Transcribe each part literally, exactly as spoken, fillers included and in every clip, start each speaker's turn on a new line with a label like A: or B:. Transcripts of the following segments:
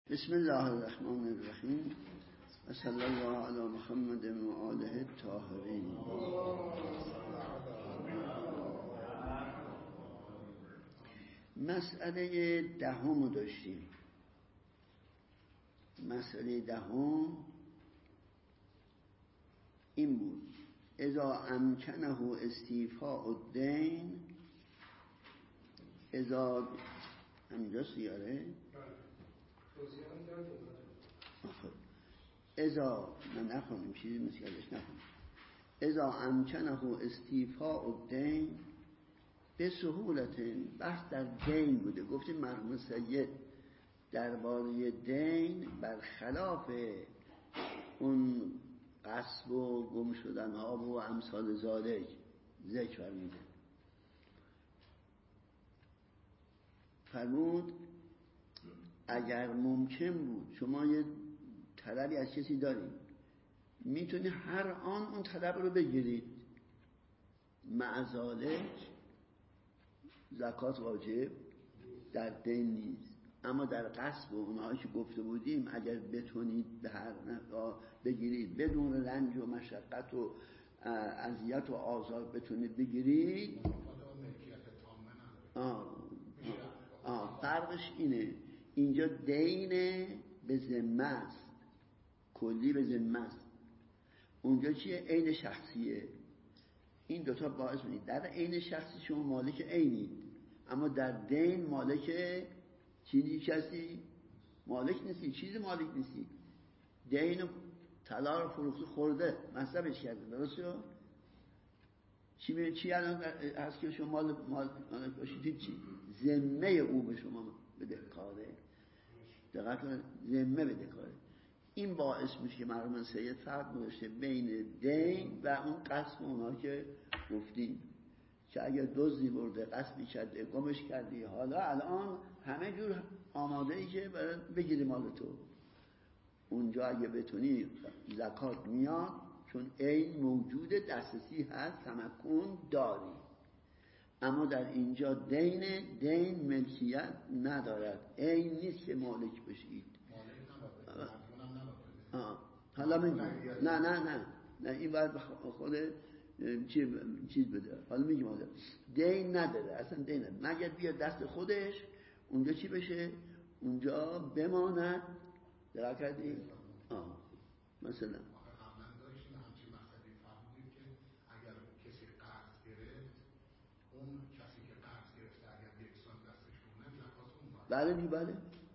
A: بسم الله الرحمن الرحیم و صلی الله علی محمد و آله الطاهرین. مسئله دهم رو داشتیم. مسئله دهم این بود: اذا امکنه استیفاء الدین، اذا همینجا سیاره اذا من نخونیم چیزی مثل ازش نخونیم اذا امکنه استیفاء الدین به سهولت. بحث در دین بوده. گفتیم مرحوم سید درباره دین برخلاف اون غصب و گم شدن ها و امثال ذالک ذکر فرموده. فرمود اگر ممکن بود شما یه طلبی از کسی دارید، میتونی هر آن اون طلب رو بگیرید، مع ذالک زکات واجب در دین نیست. اما در غصب و اونهایی که گفته بودیم اگر بتونید به هر بگیرید بدون رنج و مشقت و اذیت و آزار بتونید بگیرید. آه آه فرقش اینه، اینجا دین به ذمه است، کلی به ذمه است. اونجا چیه؟ عین شخصیه. این دوتا باعث می‌کنه در عین شخصی شما مالک عینید، اما در دین مالک چیزی کسی مالک نیستی، چیزی مالک نیستی. دین طلا رو فروخته خورده، مصرفش کرده، درسته؟ چی می چی الان هست که شما مال مال باشید؟ چی؟ ذمه او به شما بدهکاره. دقت کنید، ذمه بدهکاره. این باعث میشه که مرحوم سید فرق گذاشته بین دین و اون قسم اونها که گفتیم که اگر دزدی برده، قسمی کرده، گمش کردی، حالا الان همه جور آماده ای که برای بگیری مال تو. اونجا اگه بتونی زکات میاد، چون عین موجود، دسترسی هست، تمکن داری. اما در اینجا دین دین ملکیت ندارد، عین نیست که مالک بشید. آه. حالا میگم نه نه نه نه این باید خود چیز بده. حالا میگم حالا دین نداره، اصلا دین نداره مگر بیاد دست خودش. اونجا چی بشه؟ اونجا بماند. درک کردی؟ آه مثلا
B: اون کسی که قرض گرفته اگر یک سال دستش مونه زکات اون باید.
A: بله بله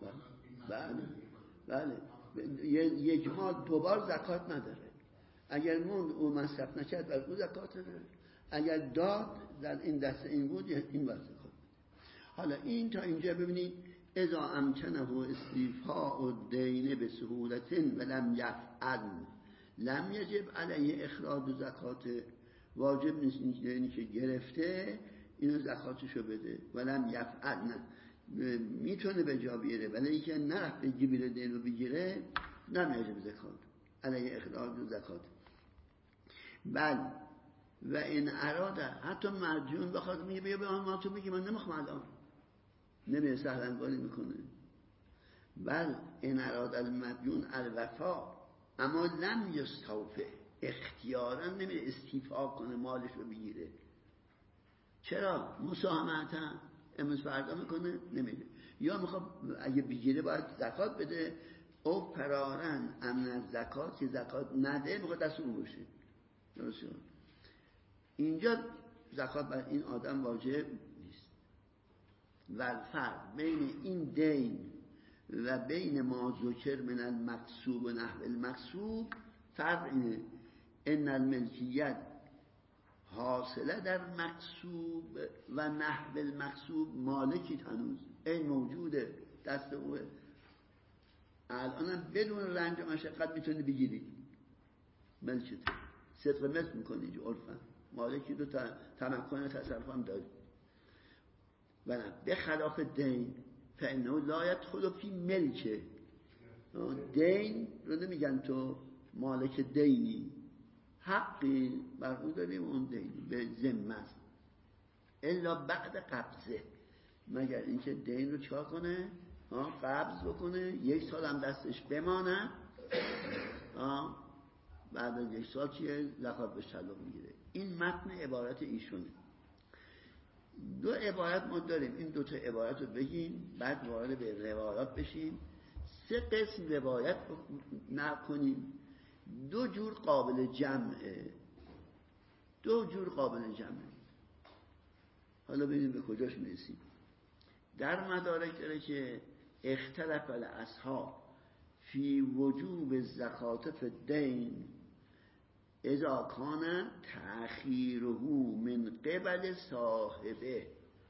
A: بله بله یک ماه دوبار زکات نداره. اگر موند او مصرف نکرد بر او زکات نداره. اگر داد در این دست این بود این بر زکات. حالا این تا اینجا ببینید اذا امکنه استیفاء الدین به سهولت ولم یفعل لم یجب علیه اخراج زکات. واجب نیست اینی که گرفته اینو زکاتشو بده. ولم یفعل، نه میتونه به جا بیاره، ولی اینکه نرفت بگیره دین رو بگیره نم یجب زکات علیه اخراج زکات. بل و این اراده حتی مرجون بخواد میگه بیا به آن ما تو بگی من نمیخوام الان، نمیره سهلنگاری میکنه. بل این اراده المدیون الوفا اما لم یستوفه، اختیارا نمیره استیفا کنه مالش رو بگیره. چرا؟ مساهمتا امروز فردا میکنه نمیره، یا میخواد اگه بگیره باید زکات بده او پرارن امن زکات که زکات نده میخواد دست اون باشه. درسته؟ اینجا زکات بر این آدم واجب نیست. و فرق بین این دین و بین ما ذکر من المکسوب و نحو المکسوب فرق اینه: ان الملکیت حاصله در مکسوب و نحو المکسوب مالکی هنوز این موجوده، دست اوه. الانم بدون رنج و مشقت میتونی بگیری ملکت، صدق مثل میکنی جو عرفا مالکی دو تمکن تصرف هم داری. و نه به خلاف دین فانه لا یدخل فی ملکه. دین رو نمیگن تو مالک دینی، حقی بر اون داریم، اون دینی به ذمه است الا بعد قبضه، مگر اینکه دین رو چکار کنه قبض بکنه، یک سال هم دستش بمانه، بعد از یک سال چیه زکات بهش تعلق میگیره. این متن عبارت ایشونه. دو عبارت ما داریم، این دو تا عبارت رو بگیم بعد وارد به روایات بشیم. سه قسم روایت نکنیم، دو جور قابل جمعه، دو جور قابل جمعه. حالا ببینیم به کجاش میرسیم. در مدارک داره که اختلف الاصحاب فی وجوب زکات فی الدین اذا کان تأخیره من قبل صاحبه.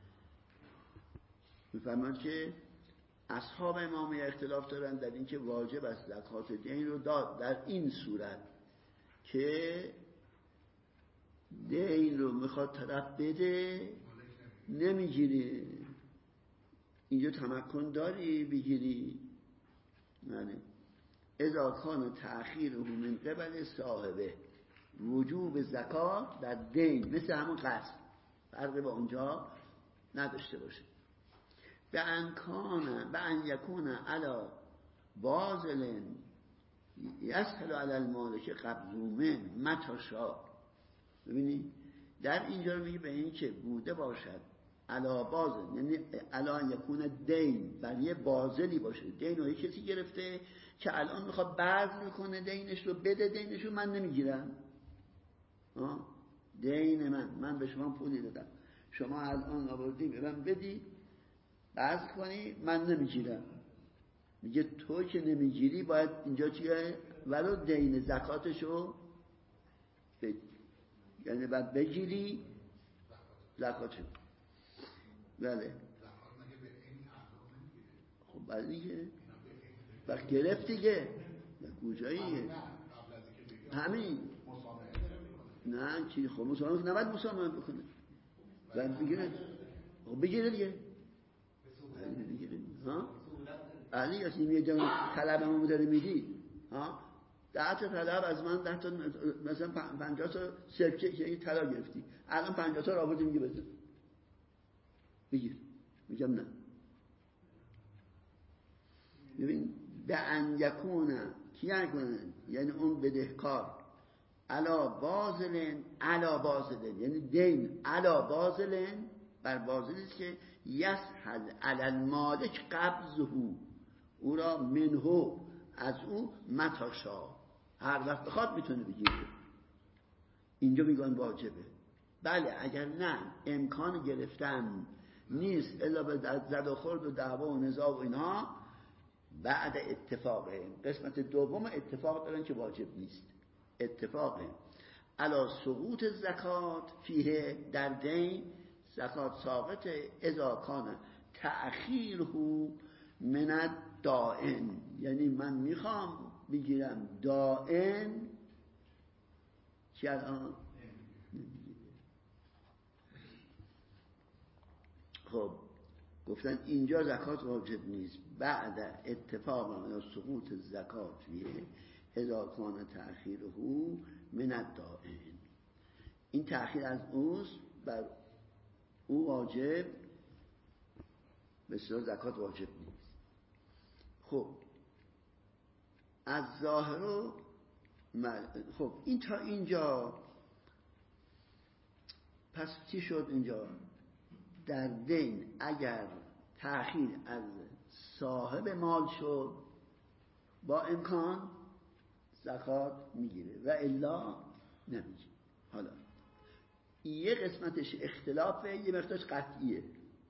A: میفرماید که اصحاب امامی اختلاف دارن در این که واجب است زکات دین رو داد در این صورت که دین رو میخواد طرف بده نمیگیری. اینجا تمکن داری بگیری؟ نه. اذا کان تأخیره من قبل صاحبه، وجوب زکات در دین مثل همون قسط، فرقی با اونجا نداشته باشه. به انکان به ان یکون علی باذل یسهل علی المالک قبض من متی شاء. ببینید در اینجا میگه به این که بوده باشد علی باذل، یعنی علی یکون دین، بر یه باذلی باشه، دین رو کسی گرفته که الان میخواد بذل کنه دینش رو بده، دینش رو من نمیگیرم. آه؟ دین من من به شما پولی دادم، شما الان آوردی به من بدی بذل کنی، من نمیگیرم. میگه تو که نمیگیری باید اینجا چیه؟ ولو دین زکاتشو بدی، یعنی باید بگیری زکاتشو. بله خب بعد دیگه وقت گرفت دیگه کجاییه همین. نه چی خب مسامحه نباید مسامحه بکنه، بعد بگیره خب بگیره دیگه بگیره. ها علی اصلا یه جان طلبمو داره میدی، ها ده تا طلب از من، ده تا مثلا پنجاه تا سرکه که طلا گرفتی، الان پنجاه تا رو آوردی میگه بزن بگیر. میگم نه. ببین به ان یکونه کی یکونه، یعنی اون بدهکار علا بازلن علا بازلن، یعنی دین علا بازلن، بر بازلی است که یسهل علی المالک قبضه، او را منهو از او متاشا، هر وقت بخواد میتونه بگیره. اینجا میگن واجبه. بله اگر نه امکان گرفتن نیست الا به زد و خورد و دعوا و نزاع و اینها، بعد اتفاقه. قسمت دوم اتفاق دارن که واجب نیست، اتفاقه علا سقوط زکات فیه، در دین زکات ساقط اذا کان تأخیره من الدائن، یعنی من میخوام بگیرم دائن که الان خب گفتن اینجا زکات واجب نیست، بعد اتفاق من سقوط زکات فیه اذا کان تأخیره من الدائن. این تأخیر از اوست، بر او واجب، بسیار زکات واجب نیست. خب از ظاهر خب این تا اینجا پس چی شد اینجا؟ در دین اگر تأخیر از صاحب مال شد با امکان زکات میگیره و الا نمیگیره. حالا یه قسمتش اختلافه، یه مقدارش قطعیه.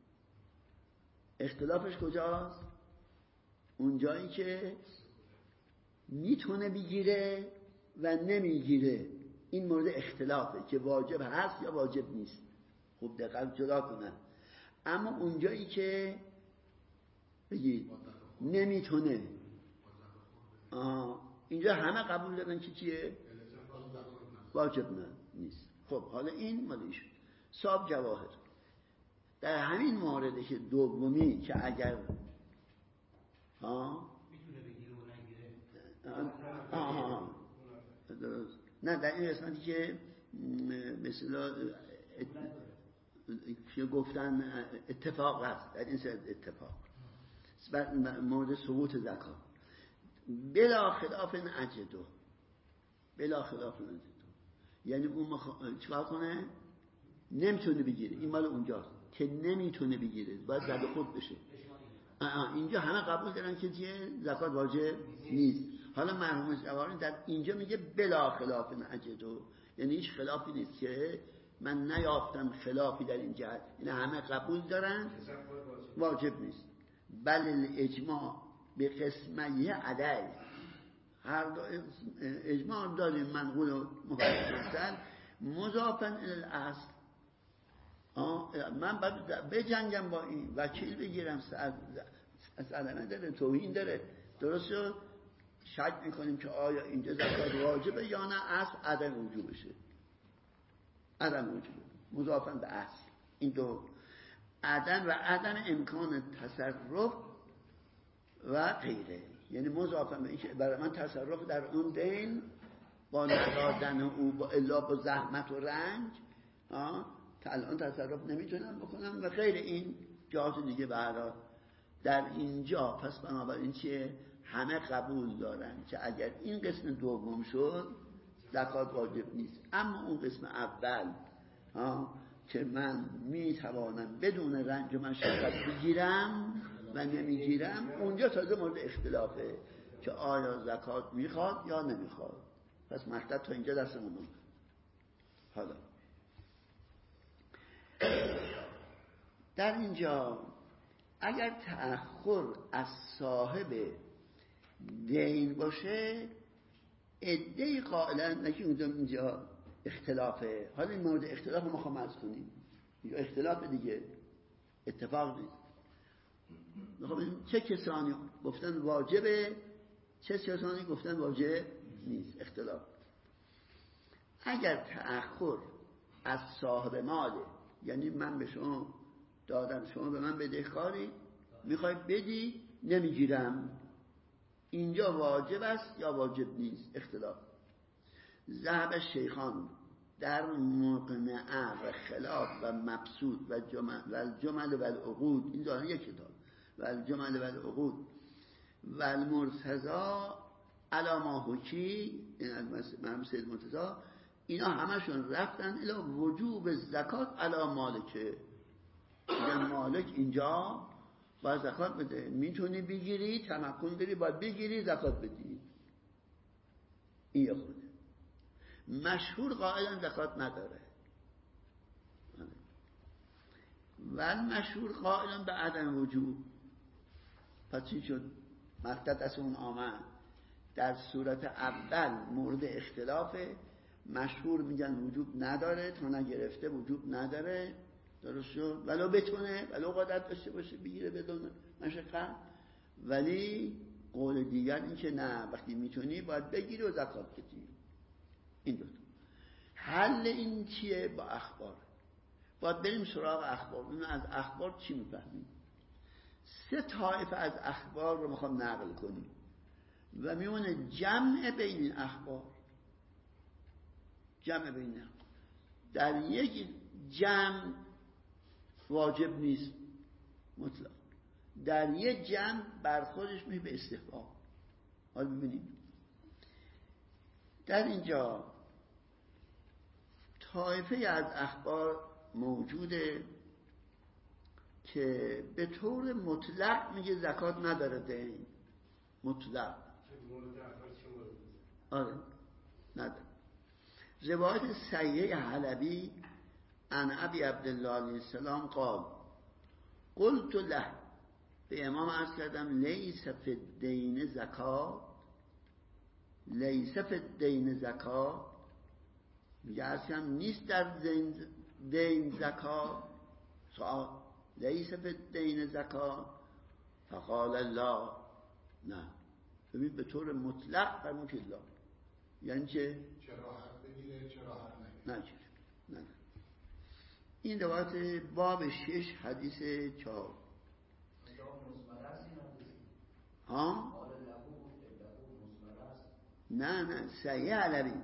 A: اختلافش کجاست؟ اون جایی که میتونه بگیره و نمیگیره، این مورد اختلافه که واجب هست یا واجب نیست. خوب دقیق جدا کنن. اما اون جایی که بگید نمیتونه، آه اینجا همه قبول دارن که چیه؟ واجب نه نیست. خب حالا این مالیش صاحب جواهر در همین مورده که دومی که اگر ها
C: میتونه بگیره و نگیره،
A: آه آه درست، نه در این قسمتی که مثلا که گفتن اتفاق هست، در این صورت اتفاق مورد سقوط زکات. بلا خلاف اجدو، بلا خلاف اجدو یعنی اون مخ... چیکار کنه؟ نمیتونه بگیره. این مال اونجاست که نمیتونه بگیره، باید زد خود بشه. اینجا همه قبول دارن که چیه؟ زکات واجب نیست. حالا مرحوم جواهری در اینجا میگه بلا خلاف اجدو، یعنی هیچ خلافی نیست که من نیافتم خلافی در این جهت، این همه قبول دارن واجب نیست. بل اجماع به قسمه عدل، هر دو اجماع داریم منقول و مخالفن مضافن الاصل. من باید بجنگم با این وکیل بگیرم، سلامه داره، توهین داره، درست شد؟ شک میکنیم که آیا اینجا زکات واجبه یا نه، اصل عدم وجوبشه، عدم وجوبه مضافن به اصل. این دو عدم و عدم امکان تصرف و غیره، یعنی مضافن به این که برای من تصرف در اون دین با ندادن او با الا با زحمت و رنج که الان تصرف نمیتونم بکنم و غیر این جهات دیگه. برای در اینجا پس بنابراین چیه؟ همه قبول دارن که اگر این قسم دوم شد زکات واجب نیست، اما اون قسم اول ها که من میتوانم بدون رنج و مشقت بگیرم و نمیگیرم، اونجا تازه مورد اختلافه که آیا زکات میخواد یا نمیخواد. پس مطلب تا اینجا دستمون اومد. حالا در اینجا اگر تأخر از صاحب دین باشه، عده‌ای قائلن نکی اینجا اختلافه. حالا این مورد اختلاف ما خواهم عرض کنیم، اینجا اختلاف دیگه، اتفاق نیست. چه کسانی گفتن واجبه، چه کسانی گفتن واجب نیست، اختلاف. اگر تأخر از صاحب ماله، یعنی من به شما دادم، شما به من بدهکاری میخوای بدی نمیگیرم، اینجا واجب است یا واجب نیست، اختلاف. ذهب شیخان در مقنعه و خلاف و مبسوط و جمل و الجمل و العقود، این داره یک کتاب، و الجمل و العقود و المرتضی علاما حکی، این از مرحوم سید مرتضی، اینا همشون رفتن الی وجوب زکات علی مالکه. میگن مالک اینجا باید زکات بده، میتونی بگیری، تمکن داری باید بگیری زکات بدی. این یه خوده. مشهور قائلا زکات نداره و مشهور قائلا به عدم وجوب. پس چی شد؟ مقطع از اون آمد در صورت اول مورد اختلافه، مشهور میگن وجوب نداره، تا نگرفته وجوب نداره، درست شد؟ ولو بتونه، ولو قدرت داشته باشه بگیره بدون مشقت. ولی قول دیگر این که نه، وقتی میتونی باید بگیری و زکات بدی. این دو تا حل این چیه؟ با اخبار. باید بریم سراغ اخبار، ببینیم از اخبار چی میفهمیم. سه طایفه از اخبار رو میخوام نقل کنیم و میمونه جمع بین این اخبار، جمع بین این اخبار. در یک جمع واجب نیست مطلق، در یک جمع برخوردش میشه به استحباب. حالا ببینیم در اینجا طایفه از اخبار موجوده که به طور مطلق میگه زکات نداره دین، مطلق. آره نداره. روایت سیه حلبی عن ابی عبدالله علیه السلام قال قلت له، به امام عرض کردم لیس فی الدین زکات، لیس فی الدین زکات، میگه عرض کردم نیست در دین زکات. سوال لیس فی الدین زکات، فقال الله، نه. ببین به طور مطلق فرمود که لا، یعنی چه؟
B: چرا حق بگیره، چرا حق نگیره.
A: نه نه نه. این روایت باب شش حدیث چهار. ها؟ نه نه صحیح علوی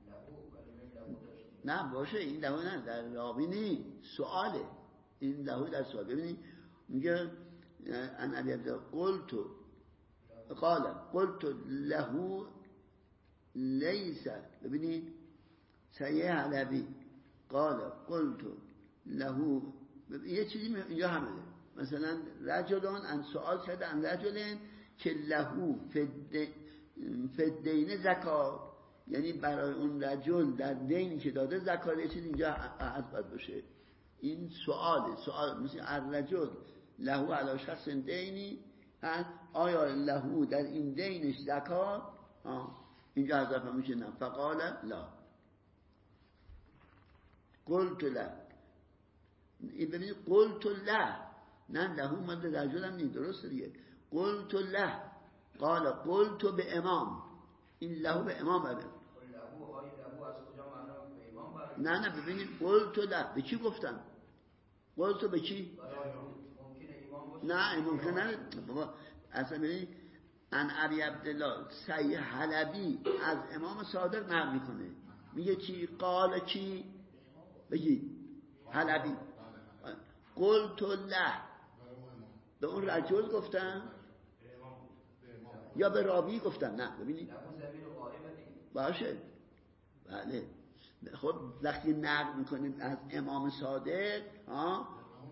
A: نه باشه، این لهو نه در راوی نی، سؤاله این لهو در سؤال. ببینید میگه ان ابي عبد قلت قال قلت له ليس، ببینید صحیح علوی قال قلت له، یه چیزی اینجا همه مثلا رجلان ان سوال کرده ان رجلن که لهو فدین زکات، یعنی برای اون رجل در دینی که داده زکات، یه چیز اینجا از باید باشه. این سواله، سوال مثل الرجل لهو علی شخص دینی هست، آیا لهو در این دینش زکات؟ اینجا حذف میشه نه. فقال لا قلت لا، این ببینید قلت لا، نه لهو مد رجل هم نیست، درست دیگه. قلت لا قال قلت به امام، این لهو به امام بره. نه نه ببینید قلت لا به چی گفتم؟ قلت به چی؟ نه ممکن نه بابا، اصلا ببینید ان ابی عبدالله صحیح حلبی از امام صادق نقل میکنه، میگه چی؟ قال چی؟ بگی حلبی قلت له، به اون رجل گفتم یا به راوی گفتم؟ نه ببینید باشه بله. خب وقتی نقل میکنیم از امام صادق ها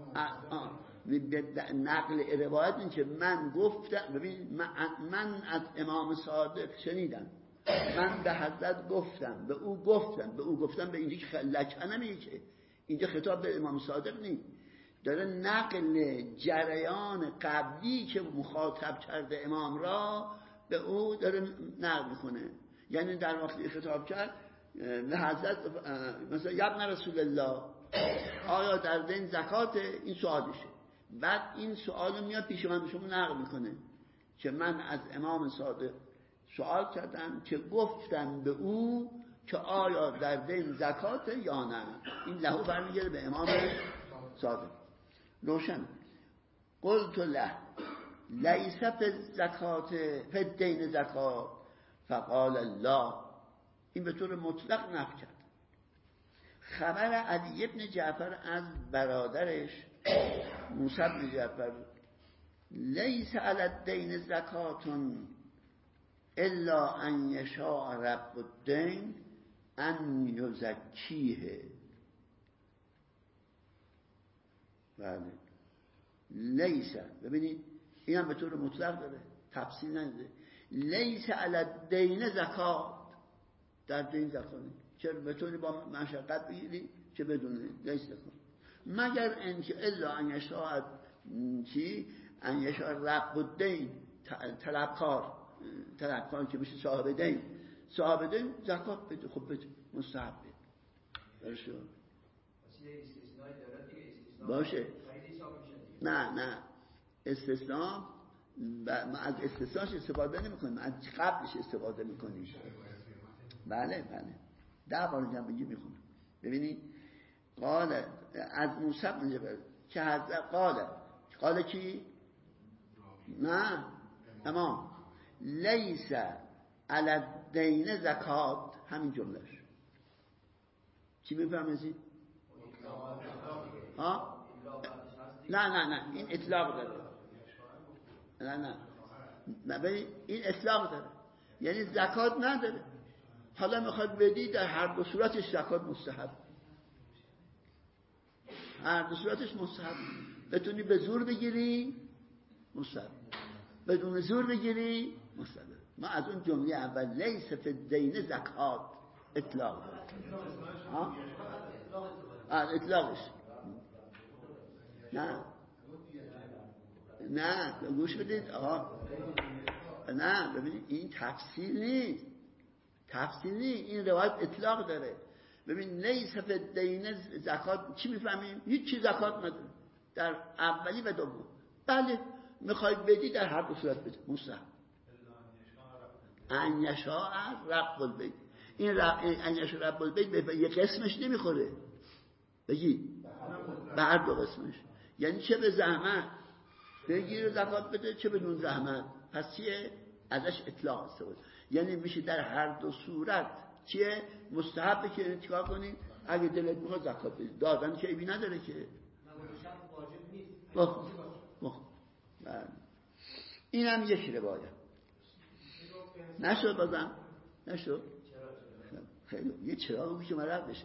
A: نقل روایت این که من گفتم، ببین من, من از امام صادق شنیدم، من به حضرت گفتم، به او گفتم، به او گفتم، به اینجا که لکه نمیگه که اینجا خطاب به امام صادق نیست، داره نقل جریان قبلی که مخاطب کرده امام را به او داره نقل میکنه. یعنی در وقتی خطاب کرد به حضرت مثلا ابن رسول الله آیا در دین زکات، این سوالشه، بعد این سوالو میاد پیش من به شما نقل میکنه که من از امام صادق سوال کردم که گفتم به او که آیا در دین زکات یا نه. این لهو برمیگره به امام صادق. روشن. قلت له لیس فی زکات فی دین زکات فقال لا، این به طور مطلق نفی کرد. خبر علی ابن جعفر از برادرش موسی بن جعفر لیس علی الدین زکات الا ان یشاء رب الدین ان یزکیه. بله لیس، ببینید این هم به طور مطلق داره، تفصیل نده. لیس علی الدین زکات، در دین زکات چه بتونی با مشقت بگیری چه بدون لیس زکات، مگر اینکه الا ان یشاء چی ان یشاء رب الدین، طلبکار، طلبکار که میشه صاحب دین، صاحب دین زکات بده، خب بده، مستحب بده باشه. نه نه استثناء ما از استثناءش استفاده نمی کنیم، از قبلش استفاده می کنیم. بله بله ده بار اینجا بگی می خونم. ببینید قال از موسی بن جبل که حضرت قال قال کی؟ نه امام لیس علی الدین زکات، همین جملهش چی میفهمید؟ ها؟ نه نه نه این اطلاق داره، نه نه نه ببین این اطلاق داره، یعنی زکات نداره. حالا میخواد بدی در هر دو صورتش زکات مستحب، هر دو صورتش مستحب. بتونی به زور بگیری مستحب، بدون زور بگیری مستحب. ما از اون جمله اول لیس فی الدین زکات اطلاق داره. ها اطلاقش نه نه گوش بدید آقا، نه ببینید این تفصیل نیست، تفصیل نیست، این روایت اطلاق داره. ببین لیس فی الدین زکات چی میفهمیم؟ هیچ چی زکات نداره در اولی و دوم. بله میخواید بدی در هر دو صورت بده مستحب. ان یشاء رب البیت، این رب ان یشاء رب البیت به یه قسمش نمیخوره، بگی به هر دو قسمش، یعنی چه به زحمت بگیر زکات بده چه بدون زحمت. پس چیه؟ ازش اطلاق استفاده، یعنی میشه در هر دو صورت چیه؟ مستحبه که چیکار کنی؟ اگه دلت میخواد زکات بدی، دادن که ایبی نداره که. واجب نیست. اینم یک روایت. نشد بازم نشد خیلی یه چراغ که من رد بشه.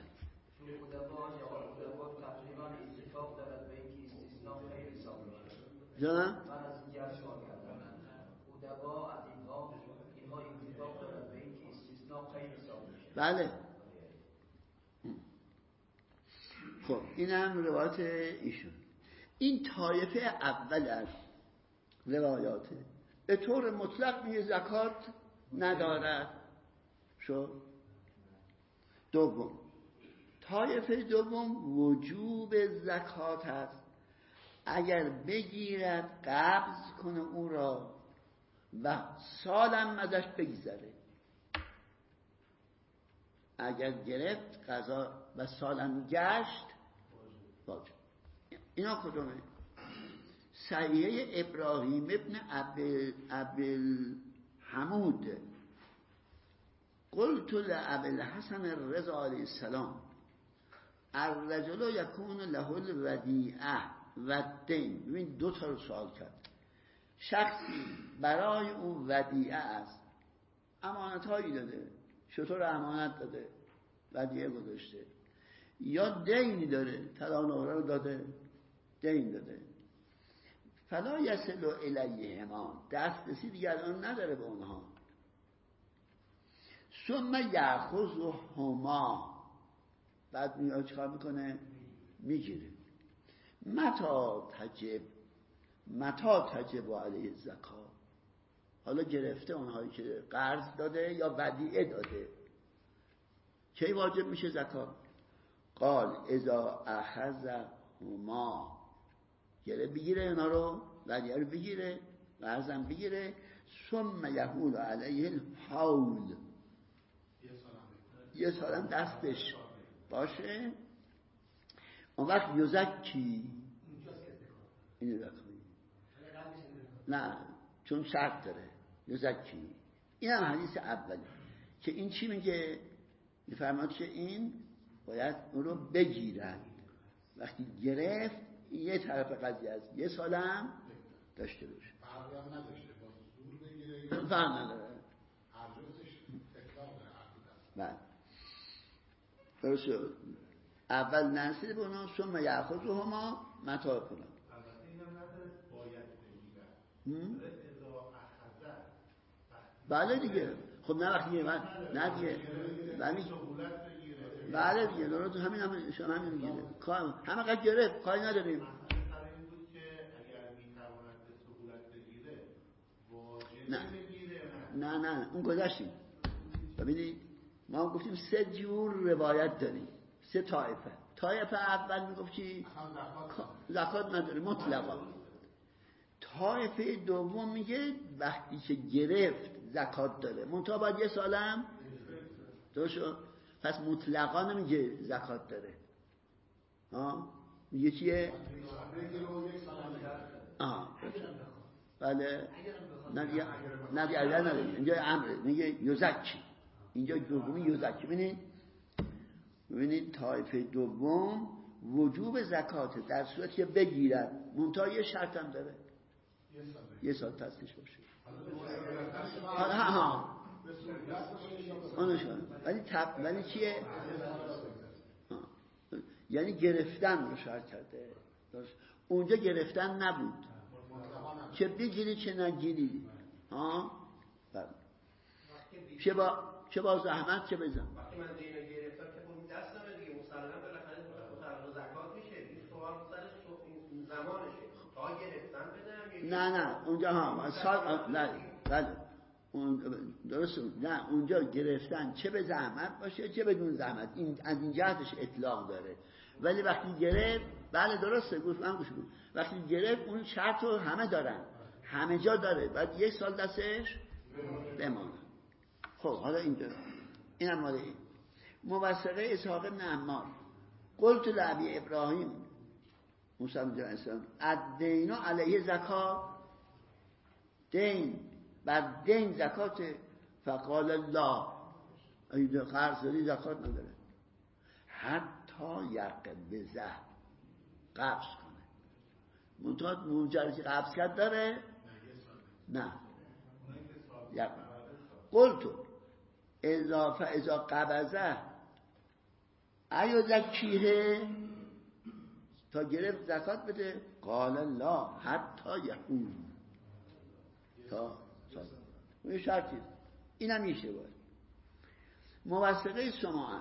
A: جانم بله. خب اینم روایت ایشون. این طایفه اول از روایاته. به طور مطلق میگه زکات ندارد. شو دوم طایفه دوم وجوب زکات هست. اگر بگیرد قبض کنه او را و سالم ازش بگذره. اگر گرفت قضا و سالم گشت واجب. اینا کدومه؟ صحیحه ابراهیم ابن ابل حمود قلت لابی الحسن الرضا علیه السلام الرجل یکون له الودیعه و الدین. ببین دو تا رو سوال کرد. شخصی برای او ودیعه است، امانت هایی داده، شطور امانت داده، ودیعه گذاشته، یا دینی داره، طلا نقره رو داده، دین داده. فلا یصل الیهما، دسترسی دیگر آن نداره به اونها. ثم یأخذهما، بعد میاد چیکار میکنه؟ میگیره. متا تجب متا تجب علیه زکات. حالا گرفته اونهایی که قرض داده یا ودیعه داده، کی واجب میشه زکات؟ قال اذا اخذهما، گره بگیره اینا رو، ودیعه رو بگیره، قرضم بگیره. ثم یحول علیه الحول، یه سالم دستش باشه. اون وقت یزکی، اینو بکنی نه چون شرط داره یزکی. این هم حدیث اولی که این چی میگه؟ میفرماد که این باید اون رو بگیرن. وقتی گرفت یه طرف قضیه است، یه سالم داشته باشه.
B: فرقی هم نداشته با زور بگیره،
A: فرق نداره.
B: ارجوزش اطلاق داره.
A: بله درست. اول نرسید به اونا، ثم یأخذهما متاع کنن.
B: البته اینم نداره باید بگیرن. اذا اخذ.
A: بله دیگه. خب نه وقتی من نه دیگه. ولی بله دیگه درست. همین هم شما همین میگه. کار همه قد گرفت، کاری نداریم.
B: این بود که اگر میتواند به سهولت بگیره واجب
A: نه
B: بگیره.
A: نه نه اون گذشتیم. ببینید ما گفتیم سه جور روایت داریم، سه طایفه. طایفه اول میگفت چی؟ زکات نداره مطلقا. طایفه دوم میگه وقتی که گرفت زکات داره، منتها باید یه سالم درست شد. پس مطلقا نمیگه زکات داره. ها میگه چیه؟ آه بله نه دیگه نه دیگه نه دیگه اینجا امر میگه یزکی. اینجا دومی یزکی. ببینید ببینید طایفه دوم وجوب زکات در صورتی که بگیرد، منتها یه شرط هم داره، یه سال تصدیش باشه. حالا ها ها اونشون ولی تب ولی چیه؟ یعنی گرفتن رو شرط کرده. اونجا گرفتن نبود که بگیری چه نگیری. ها بله. چه با چه با زحمت چه بزن.
C: وقتی من دینو گرفتم که اون دست نمیاد دیگه، مسلما بالاخره متعلق زکات میشه. این سوال سر زمانشه. تا گرفتن بدم
A: نه نه اونجا ها سال نه بله اون درست. نه اونجا گرفتن چه به زحمت باشه چه بدون زحمت، این از این جهتش اطلاق داره. ولی وقتی گرفت بله درسته، گوش من گوش کن، وقتی گرفت اون شرط رو همه دارن، همه جا داره، بعد یک سال دستش بمانه. خب حالا اینجا اینم مال این موثقه اسحاق بن عمار قلت لابی ابراهیم موسی بن اسلام الدین علیه زکات، دین بر دین زکات. فقال لا، اگه قرض داری زکات نداره حتی یقبضه، قبض کنه. منتها مجرد که قبض کرد داره؟ نه. قلتو اضافه اذا قبضه ایو زکیه تا گرفت زکات بده. قال لا حتی یهود تا اون شرطی اینم میشه باید موثقه شما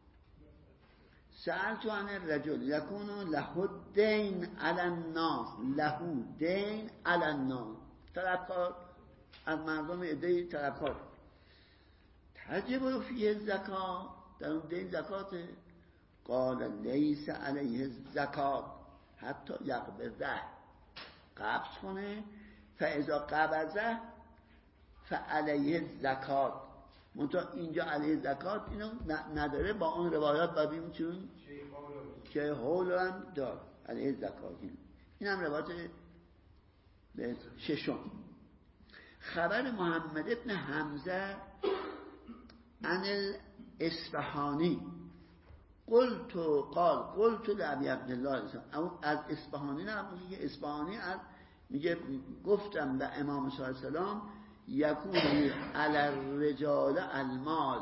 A: سألتو عن الرجل یکون له دین علی الناس له دین علی الناس طلبکار از مردم عده‌ای طلبکار تجب فیه زکات در اون دین زکاته. قال لیس علیه زکات حتی یقبضه قبض کنه فاذا قبضه فعلیه زکات منتها اینجا علیه زکات اینو نداره. با اون روایات ببینیم چون که حول هم دار علیه زکات این هم روایت ششم. خبر محمد ابن حمزه عن الاصفهانی قلت قال قلت لابی عبدالله از اصفهانی نه میگه اصفهانی از میگه گفتم به امام صلی الله علیه وسلم یکون علی الرجال المال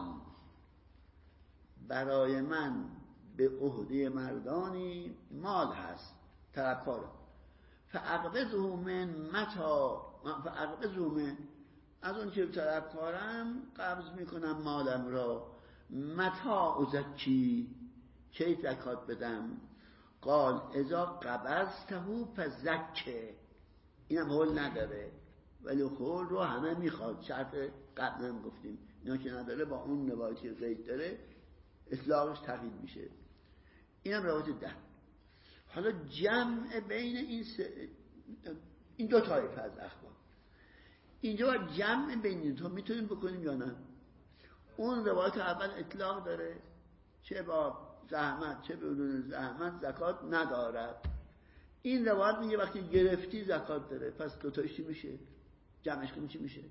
A: برای من به عهده مردانی مال هست طلبکار فاقبضه من متا فاقبضه من از اون که طلبکارم قبض میکنم مالم را متا ازکی کی زکات بدم. قال اذا قبضته فزکه اینم حول نداره ولی حول رو همه میخواد شرط قبل هم گفتیم اینا که نداره با اون روایتی قید داره اطلاقش تقیید میشه. اینم روایت ده. حالا جمع بین این سه این دو طایفه از اخبار اینجا باید جمع بین این تو میتونیم بکنیم یا نه. اون روایت اول اطلاق داره چه با زحمت چه بدون زحمت زکات ندارد. این روایت میگه وقتی گرفتی زکات داره. پس دوتایش چی میشه؟ جمعش کنیم چی میشه؟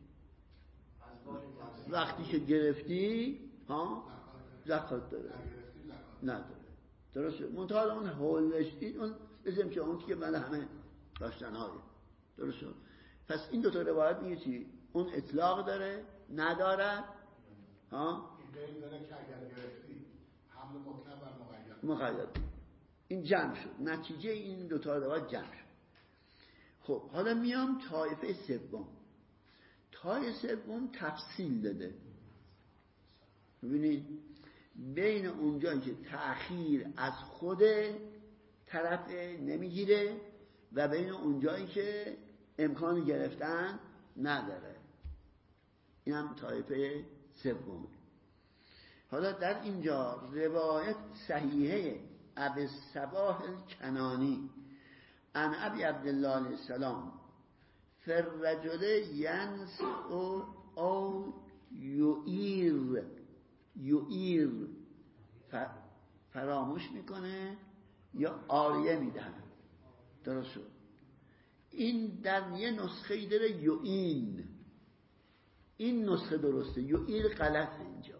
A: وقتی که گرفتی ها زکات داره نداره. درسته؟ منتها اون حولش اون بزنیم که اون که من همه داشتن های درسته. پس این دوتا روایت میگه چی؟ اون اطلاق داره ندارد ها
B: این داره که اگر گرفتی حمل مطلق بر مقید
A: مقید این جمع شد. نتیجه این دوتا روایت جمع شد. خب حالا میام طایفه سوم. طایفه سوم تفصیل داده. ببینید بین اونجایی که تأخیر از خود طرف نمیگیره و بین اونجایی که امکان گرفتن نداره. این هم طایفه سوم. حالا در اینجا روایت صحیحه ابی صباح الکنانی عن ابی عبدالله علیه السلام فررجل ینس او او یوئیر یوئیر فراموش میکنه یا آریه میدن. درست شد. این در یه نسخه داره یوئین. این نسخه درسته. یوئیر غلطه اینجا.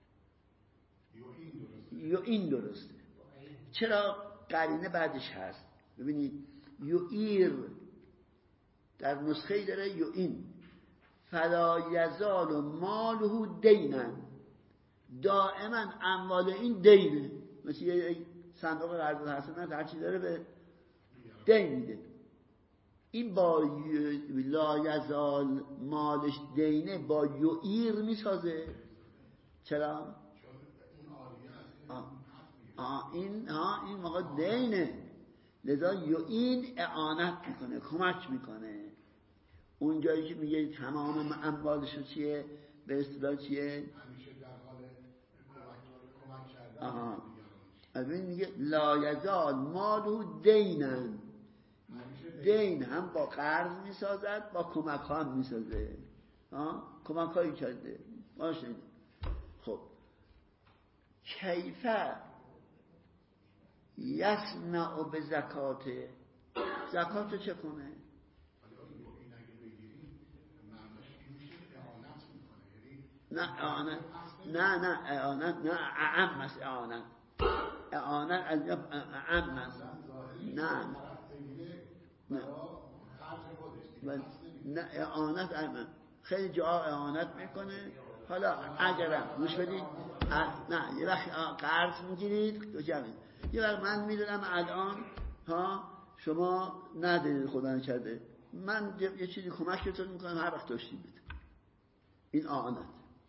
A: یوئین درسته. چرا؟ قرینه بعدش هست. ببینید یوئیر در نسخه داره یوئین فلا یزال ماله دینن دائما اموال این دینه. مثل یه صندوق قرض حسنات هر چی داره به دین میده. این با لا یزال مالش دینه با یوئیر میسازه. چرا؟ آه. آه این ها این موقع دینه. لذا یوئین اعانت میکنه کمک میکنه. اون جایی که میگه تمام اموالشو چیه به اصطلاح چیه
B: همیشه در حال کمک کردن.
A: آها از این میگه لا یزال مالو دینن. دین هم با قرض میسازد با کمک ها هم میسازه. کمک هایی کرده باشه. خب کیفه یصنع به زکات زکات چه کنه؟ نه اعانت نه نه اعانت نه اعم است. اعانت اعانت از اعم است. نه نه من نه اعانت خیلی جا اعانت میکنه. حالا اگرم گوش بدید نه یه وقت قرض میگیرید دو جمعید، یه وقت من میدونم الان ها شما ندارید خدا نکرده من یه چیزی کمکتون میکنم هر وقت داشتید بده. این اعانت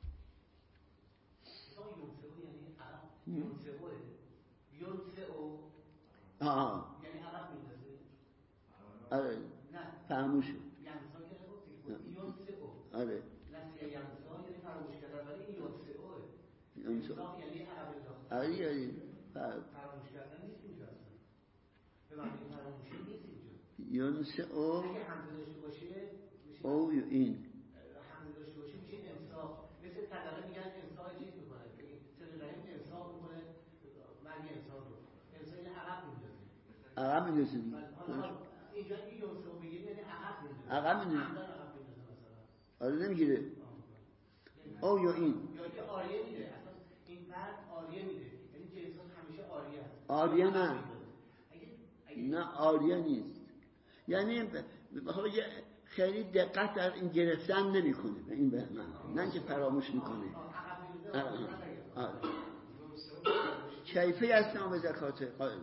A: آه
D: یعنی عقب میندازه.
A: آره
D: نه
A: فراموش شد.
D: یمسا که گفتی یونسئو.
A: آره
D: نسیه یمسا یعنی فراموش کردن، ولی این یونسئوه.
A: یونسئو
D: یعنی عقب انداختن.
A: آره یعنی
D: فراموش کردن نیست اینجا اصلا. به معنی فراموشی نیست اینجا.
A: یونسئو
D: اگه حمزه داشته باشه
A: او این
D: حمزه داشته باشه میشه انصاف. مثل تدقه میگن انصاف چیز میکنه. سر رحیم انصاف میکنه معنی انصاف رو. انصاف یعنی عقب میندازه.
A: عقب میندازه دیگه.
D: اینجا این یونسئو بگیم یعنی عقب میندازه.
A: عقب میندازه. آره نمیگیره. او یا این
D: یا که آریه میده. اصلا این فرد آریه میده. یعنی جنسات همیشه آریه است.
A: آریه نه. نه آریه نیست. یعنی بخواه خیلی دقت در این گرفتن نمیکنه به این به من. نه که فراموش میکنه. آره. کیفه اسلام به زکات قائل.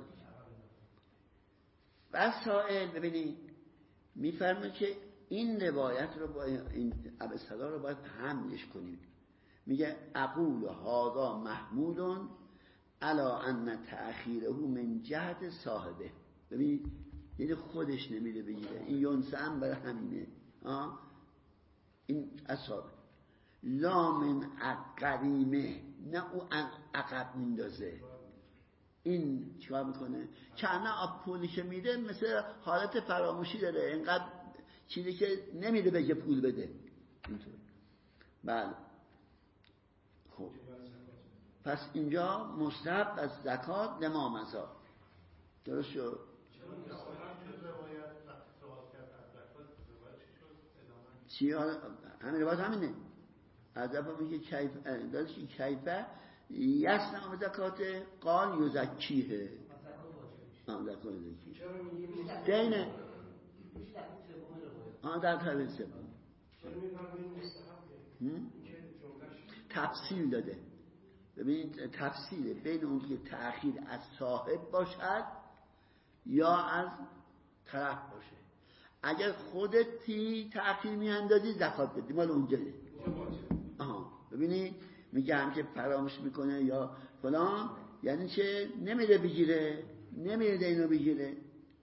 A: بس سائل ببینید میفرمه که این روایت رو با این ابوالصلا رو باید حملش کنیم. میگه اقول هذا محمول علی ان تأخیره من جهت صاحبه. ببینید یعنی خودش نمیده بگیره. این یونسه هم برای همینه. آه؟ این اصحاب لا من قریمه نه او عقب میندازه. این چیکار میکنه؟ چنه پولی که میده مثل حالت فراموشی داره، اینقدر چیزی که نمیده بگه پول بده اینطور. بله خب پس اینجا مستحب از زکات نما مزا درست شد. چی همین روایت همینه. عذاب میگه کیف دادش کیفه یسنا به زکات قال یزکیه. آن زکات یزکیه دینه. آن در طبیل سبب تفصیل داده. ببینید تفصیله بین اون که تأخیر از صاحب باشد یا از طرف باشه. اگر خودتی تأخیر میاندازی زکات بدی مال اونجایه. آها ببینید میگم که فراموش میکنه یا فلان یعنی چه نمیره بگیره نمیره اینو بگیره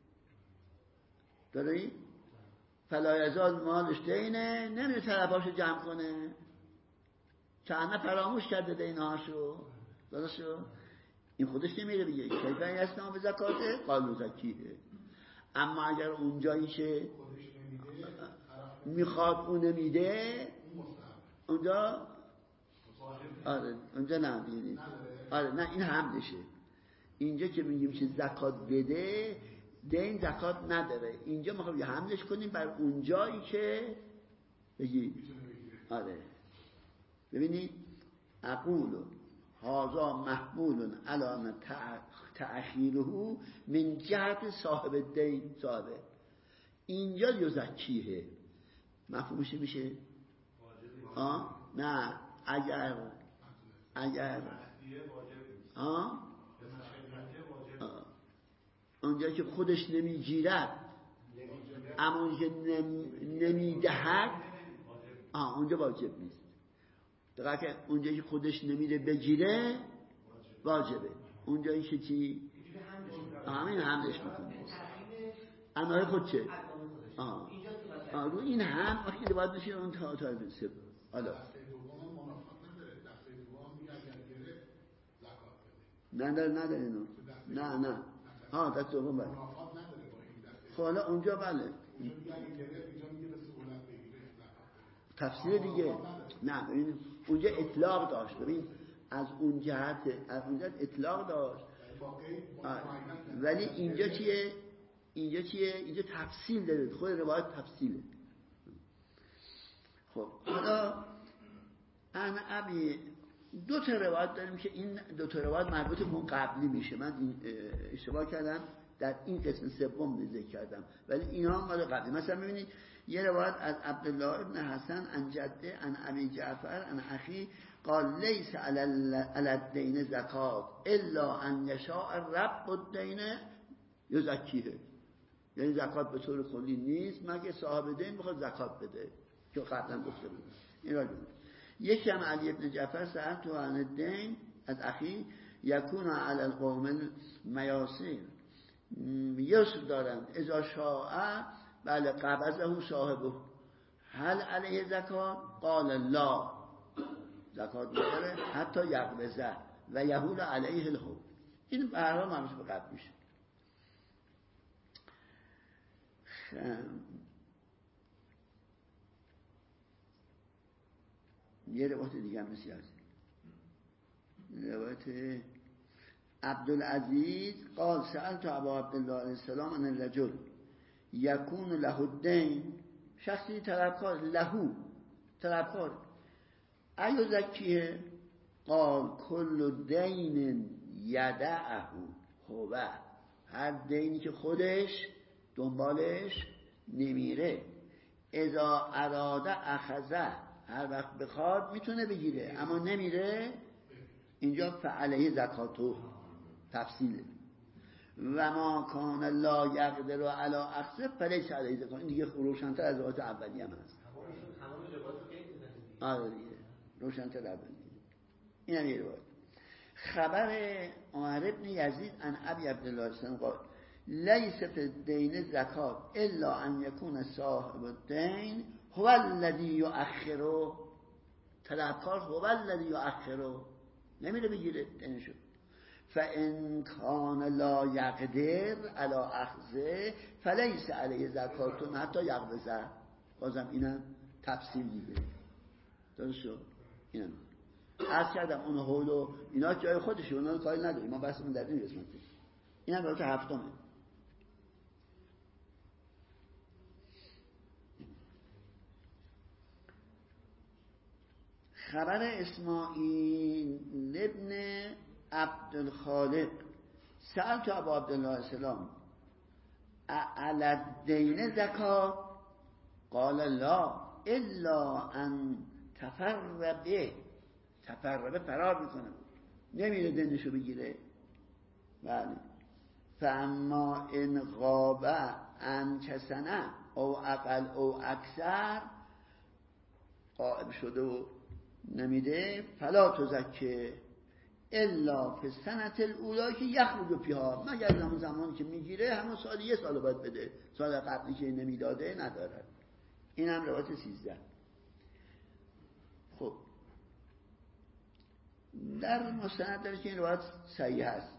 A: داری فلا یزال مالش دینه نمیره طلباشو جمع کنه چند فراموش کرده دینهاشو درستشو این خودش نمیره بگیره کیفه اسلام به زکاته قالو زکیه. اما اگر اونجایی که میخواد اون نمیده اونجا آره اونجا نه بینید آره نه این حملشه. اینجا که میگیم که زکات بده دین زکات نداره اینجا میخوام یه حملش کنیم بر اونجایی که بگی آره. ببینید اقول هذا محمول علی تأخیره من جهت صاحب الدین صاحبه. اینجا یزکیه مفهومش میشه آه نه اگر اگر آه اونجا که خودش نمیگیرد اما اونجا که نمیدهد آه اونجا واجب نیست. دقیقا که اونجا که خودش نمیده بگیره واجبه. اونجایی که چی همین حملش میکنه انواع خود چه آه آه رو این هم وقتی که باید بشه اون تا تا بسه حالا نه نه نه نه نه نه ها دست دوم بله خب حالا اونجا بله تفسیر دیگه نه ببین اونجا اطلاق داشت. ببین از اون جهت از اون جهت اطلاق داشت ولی اینجا چیه اینجا چیه اینجا تفصیل داره. خود روایت تفصیله. خب حالا انا ابی دو تا روایت داریم که این دو تا روایت مربوط به اون قبلی میشه. من این اشتباه کردم در این قسم سوم ذکر کردم، ولی اینا مال قبلی. مثلا ببینید یه روایت از عبدالله ابن حسن عن جده عن ابی جعفر عن اخی قال لیس علی الدین زکات الا ان یشاء رب الدین یزکیه. یعنی زکات به طور کلی نیست مگه صاحب دین بخواد زکات بده، که قبلا گفته بود. این را بود. یکی هم علی ابن جعفر سألت عن الدین از اخی یکون علی القوم میاسر، یسر دارند اذا شاء بله قبضه صاحبه هل علیه زکات قال لا، زکات نداره حتی یقبضه و یهول علیه الحول. این به هر حال مربوط به قبل میشه. یه روایت دیگه هم مثل هست، روایت عبدالعزیز قال سألت ابا عبدالله علیه السلام عن الرجل یکون له الدین، شخصی طلبکار، لهو طلبکار، ایو زکیه قال کل دین یدعه هو، هر دینی که خودش دنبالش نمیره، اذا اراده اخذه، هر وقت بخواد میتونه بگیره اما نمیره، اینجا فعلیه زکاتو تفصیله. و ما کان لا یقدر علی اخذه فلیس علیه زکات. این دیگه روشن‌تر از روایت اولی هم هست. آره دیگه روشن‌تر اولی. این هم یه روایت. خبر عمر ابن یزید عن ابی عبدالله السلام قال لیس فی الدین زکات الا ان یکون صاحب الدین هو الذی یؤخره، طلبکار هو الذی یؤخره، نمیره بگیره دینشو. فان کان لا یقدر علی اخذه فلیس علیه زکات حتی یقبضه. بازم اینم تفصیل میده. درست شد؟ اینم عرض کردم اون حول و اینا جای خودشه، اونا رو کاری نداریم، ما بحثمون در این قسمت. اینم روایت هفتمه. خبر اسماعیل ابن عبدالخالق سألت ابا عبدالله السلام اعلی الدین زکات قال لا الا ان تفر به، تفر به فرار میکنه، نمیره دینشو بگیره. بله. فاما ان غاب عن کسنه او اقل او اکثر، غائب شده و نمیده، فلا تزکه الا فی السنه الاولی که یخرج فیها، مگر همون زمانی که میگیره همون سال یه سال باید بده، سال قبلی که نمیداده نداره. این هم روایت سیزده. خب در مستند داره که این روایت صحیح هست.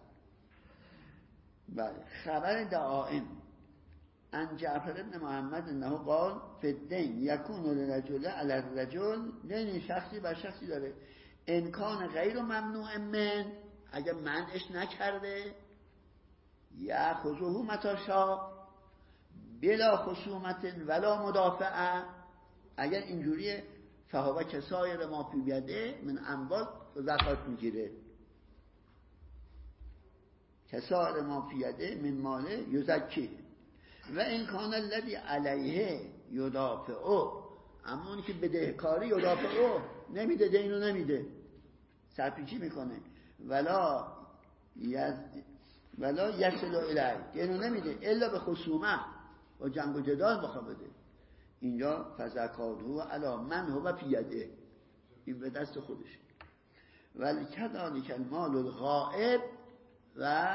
A: بله. خبر دعائم عن جعفر ابن محمد انه قال فی الدین یکون للرجل علی الرجل، دین شخصی بر شخصی داره، امکان غیر ممنوع من، اگر منعش نکرده، یأخذه متی شاء بلا خصومت ولا مدافعه، اگر اینجوریه فهو کسایر ما فی بیده من اموال زکات میگیره، کسایر ما فی یده من ماله یزکی. و این کان الذی علیه یدافعه، اما اونی که بدهکاری یدافعه، نمیده دینو نمیده، سرپیچی میکنه، ولا یز ولا یصل الیه، دینو نمیده الا به خصومه و جنگ و جدال بخواد بده، اینجا فزکاته علی من هو فی یده، این به دست خودش. ولی کذالک المال الغائب و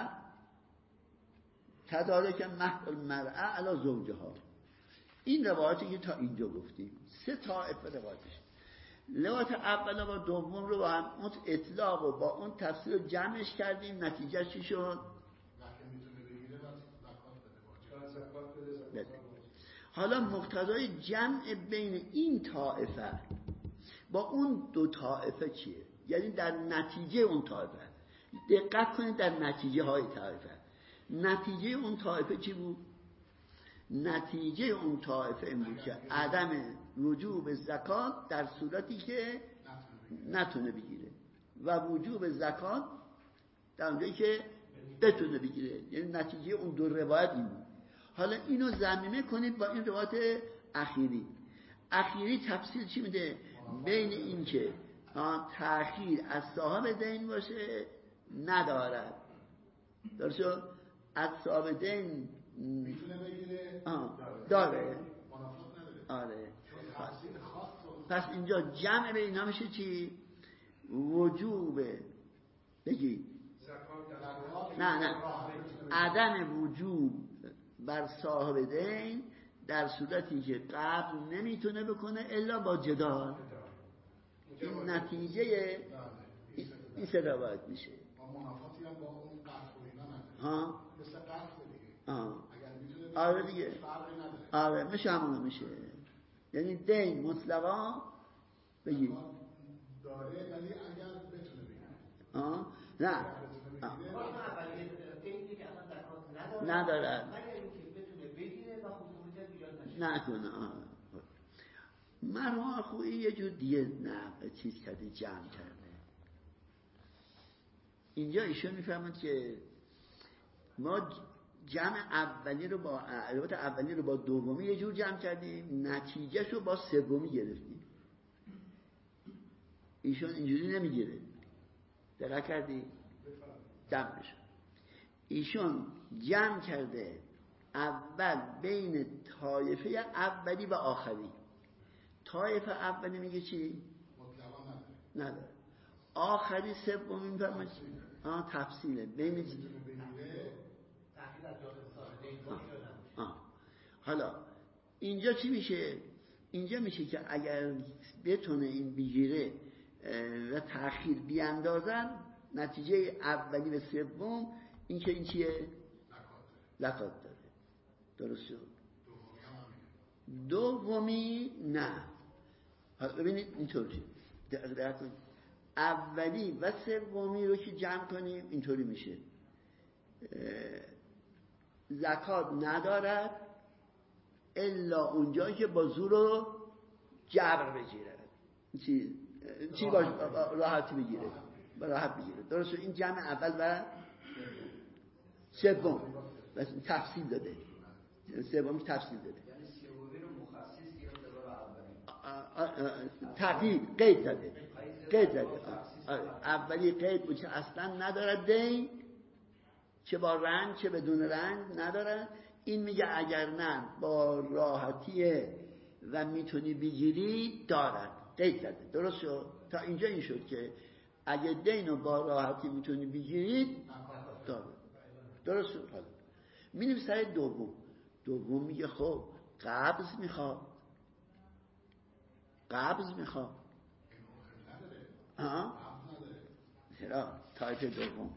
A: کذالک مهر المرأة علی زوجها. این روایتی که تا اینجا گفتیم سه طایفه روایتش، روایت اول و دوم رو با هم اون اطلاق و با اون تفسیر رو جمعش کردیم، نتیجه چی شد؟ حالا مقتضای جمع بین این طایفه با اون دو طایفه چیه؟ یعنی در نتیجه اون طایفه دقت کنید، در نتیجه های طایفه، نتیجه اون طایفه چی بود؟ نتیجه اون طایفه این بود که عدم وجوب زکات در صورتی که نتونه بگیره و وجوب زکات در اونجایی که بتونه بگیره. یعنی نتیجه اون دو روایت این بود. حالا اینو ضمیمه کنید با این روایت اخیری. اخیری تفسیر چی میده؟ بین این که تأخیر از صاحب دین باشه ندارد. درست شد؟ از صاحب دین
B: میتونه بگیره
A: داره.
B: منافات نداره.
A: آره.
B: تفسیر خاص.
A: پس اینجا جمع به اینا میشه چی؟ وجوب بگی نه نه عدم وجوب بر صاحب دین در صورتی که قبل نمیتونه بکنه الا با جدال. این نتیجه این سه روایت میشه.
B: منافاتی هم با اون قصد و اینا نداره.
A: ها
B: مثل قصد دیگه.
A: آه.
B: اگر میتونه
A: آره دیگه.
B: فرقی نداره.
A: آره میشه همون میشه. یعنی دین مطلقا بگی
B: داره ولی اگر بتونه بگیره.
A: آه نه آه. ندارد نکنه. مرحوم خویی یه جور دیگه نه چیز کرده، جمع کرده. اینجا ایشون میفهمند که ما جمع اولی رو با روایت اولی رو با دومی یه جور جمع کردیم، نتیجهش رو با سومی گرفتیم. ایشون اینجوری نمیگیره. دقت کردی؟ جمعش ایشون جمع کرده اول بین طایفه اولی و آخری. طایفه اولی میگه چی؟
B: مطلقا نداره.
A: نداره. آخری سومی میفهمه آه تفصیله بین چی؟ حالا اینجا چی میشه؟ اینجا میشه که اگر بتونه این بگیره و تأخیر بیاندازن، نتیجه اولی و سوم این که این چیه؟ زکات داره. درست شد؟ دومی نه. حالا ببینید اینطوری دقت کنید، اولی و سومی رو که جمع کنیم اینطوری میشه زکات ندارد الا اونجایی که با زور رو جبر بگیره. چی چی باش راحتی بگیره، راحت بگیره. درست شد؟ این جمع اول و سوم بس تفصیل داده، سومی تفصیل داده.
E: یعنی سومی رو مخصص گرفته برای اولی،
A: تقیید قید داده، قید داده. اولی قید بود که اصلا ندارد دین، چه با رنج چه بدون رنج ندارد. این میگه اگر نه با راحتیه و میتونی بگیری دارد، قید داده. درست شد؟ تا اینجا این شد که اگه دین رو با راحتی میتونی بگیرید دارد. درست شد؟ حالا میریم سر دوم. دوم میگه خب قبض میخواد، قبض میخواد. ها؟ چرا؟ تایپ دوم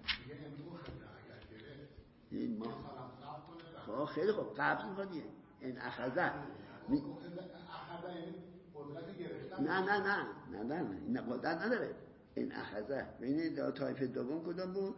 A: این ما خب خیلی خوب قبض میخواد دیگه. این اخذه می... نه نه نه نه نه نه قدرت نداره. این اخذه ببینید تایپ دوم کدوم بود؟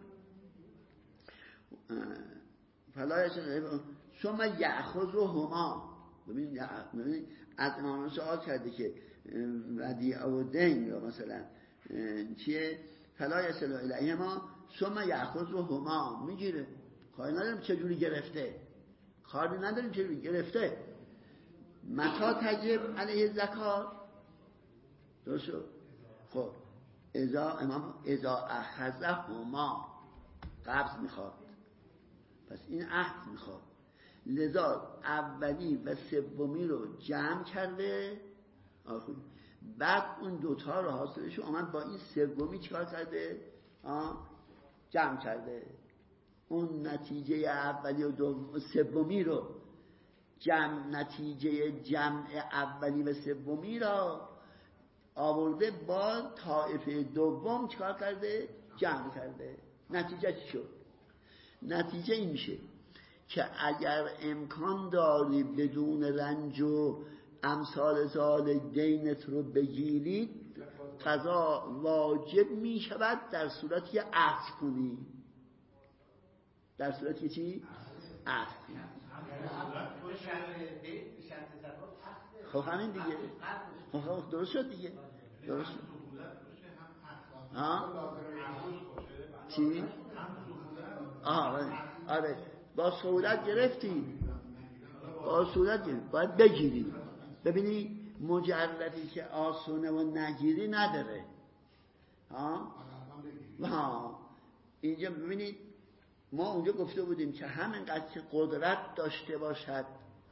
A: فلا یشن ثم یأخذهما. ببین ببین از امام سوال کرده که ودیعه و دین یا مثلا چیه؟ فلا یصل الیهما ثم یأخذهما، میگیره. کاری نداریم چجوری گرفته، کاری نداریم چجوری گرفته. متا تجب علیه زکات. درست شد؟ خب اذا امام اذا اخذهما قبض میخواد، پس این عهد میخواد. لذا اولی و سومی رو جمع کرده. آخه بعد اون دوتا رو حاصلش اومد با این سومی چیکار کرده؟ آه جمع کرده. اون نتیجه اولی و سومی رو جمع نتیجه جمع اولی و سومی را آورده با طایفه دوم چیکار کرده؟ جمع کرده. نتیجه چی شد؟ نتیجه این میشه که اگر امکان داری بدون رنج و امثال سال دینت رو بگیرید، قضا واجب می شود در صورتی عهد کنی. در صورتی چی؟ عهد کنی. خب همین دیگه. خب درست شد دیگه. درست شد. ها؟ چی؟ آره آره با سهولت گرفتی، با سهولت گرفتی، باید بگیری. ببینی مجردی که آسونه و نگیری نداره. ها ها اینجا ببینید ما اونجا گفته بودیم که همینقدر که قدرت داشته باشد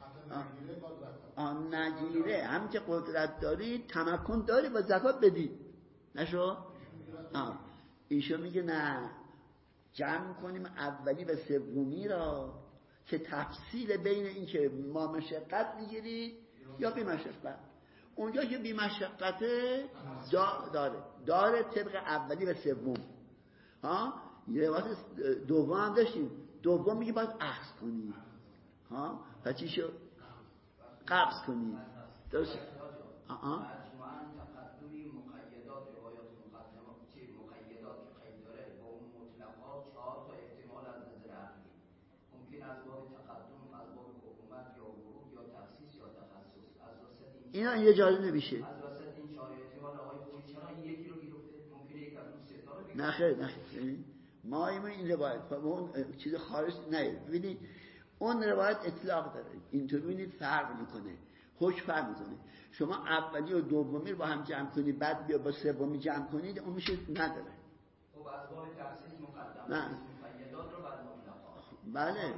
A: آن نگیره، هم که قدرت داری تمکن داری با زکات بدی نشو. ایشو میگه نه، جمع کنیم اولی و سومی را که تفصیل بین این که ما مشقت میگیری یا بی مشقت. اونجا که بی مشقته داره داره طبق اولی و سوم. ها یه وقت دوم هم داشتیم، دوم میگه باید اخذ کنی. ها پس چی شد؟ قبض کنی. درست؟ آها اینا یه جایی نمیشه. نه خیر نه خیر ما این روایت اون چیز خارج نه. ببینید اون روایت اطلاق داره، اینطور ببینید فرق میکنه، حکم فرق میکنه. شما اولی و دومی رو با هم جمع کنید بعد بیا با سومی جمع کنید اون میشه نداره.
E: خب از باب تفصیل مقدم
A: نه
E: مقیدات رو بعد مطلق.
A: بله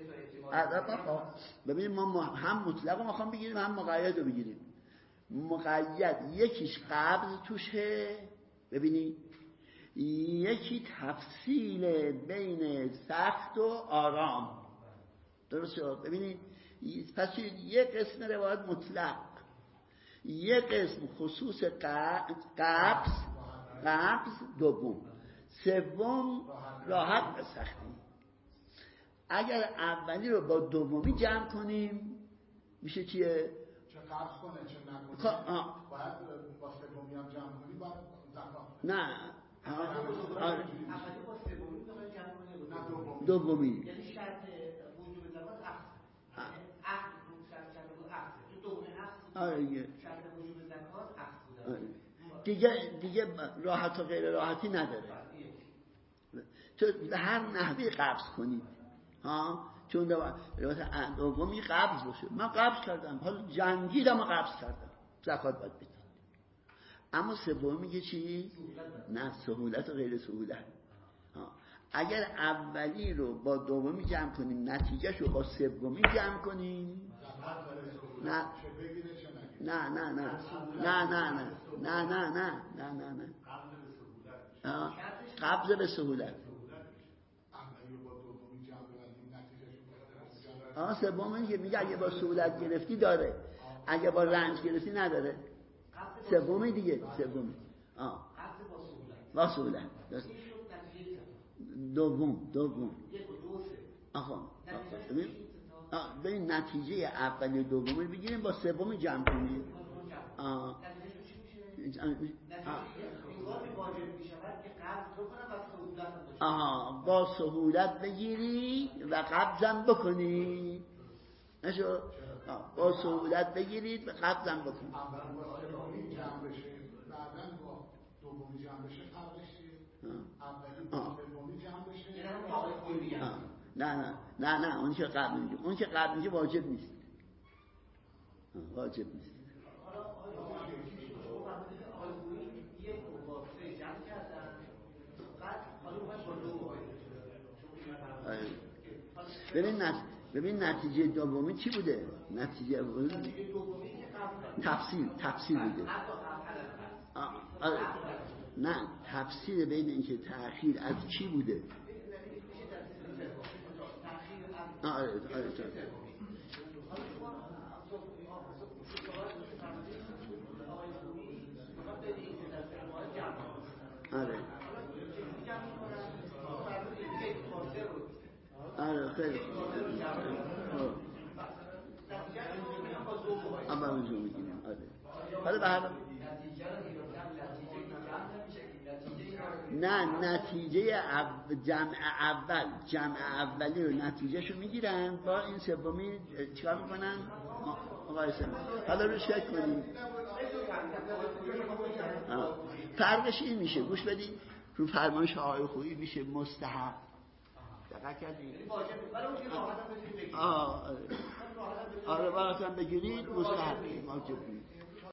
A: ببینید ما هم مطلق رو میخوام بگیریم هم مقید رو بگیریم. مقید یکیش قبض توشه، ببینید یکی تفصیل بین سخت و آرام. درست شد؟ ببینید پس یک قسم روایت مطلق، یک قسم خصوص قبض قبض دوم، سوم راحت به سختی. اگر اولی رو با دومی جمع کنیم میشه چیه؟
B: چه قبض کنه چه نکنه باید با سومی هم جمع کنیم باید زکات
A: نه
D: اولی با سومی بخواید جمع کنید
A: دومی
D: یعنی شرط وجوب زکات اخذ اخذ شرط شرط بود اخذ تو دومی اخذ شرط وجوب زکات اخذ بوده
A: دیگه دیگه راحت و غیر راحتی نداره. تو به هر نحوی قبض کنید ها، چون روایت دومی قبض باشه. من قبض کردم حالا جنگیدم و قبض کردم زکات باید بدید. اما سوم میگه چی؟ نه سهولت و غیر سهولت. ها. اگر اولی رو با دومی جمع کنیم نتیجهش رو با سومی جمع کنیم نه نه نه نه نه نه نه نه نه نه نه نه نه قبض به سهولت. آه سومی که میگه اگه با سهولت گرفتی داره، اگه با رنج گرفتی نداره. سومی دیگه سومی آه با سهولت دوم دوم آخه ببین ببین نتیجه اولی دومی بگیریم با سومی جمع کنیم. آه آها با سهولت بگیری و قبضم بکنی نشو. با سهولت بگیرید و قبضم بکنید.
B: اولا با سومی جمع بشه بعدا با دومی جمع بشه فرقش چیه؟ اولی با سومی جمع بشه
A: نه نه نه نه اون که قبل میگه اون که قبل میگه واجب نیست، واجب نیست. ببین نت... ببین نتیجه دومی چی بوده؟ نتیجه دومی تفصیل تفصیل بوده. آه. آه. نه تفصیل بین اینکه تأخیر از چی بوده؟ آه آره آره آره آره خیلی اما اونجا میگیم آره. حالا به هر نه نتیجه جمع اول جمع اولی رو نتیجهشو میگیرن با این سومی چیکار میکنن؟ مقایسه. حالا روش فکر کنیم فرقش این میشه، گوش بدید رو فرمایش آقای خویی میشه مستحب دقت کردید؟
D: یعنی واجب برای اون که راحت هم بتونید بگیرید.
A: آه آره آره براتون بگیرید مستحب واجب نیست.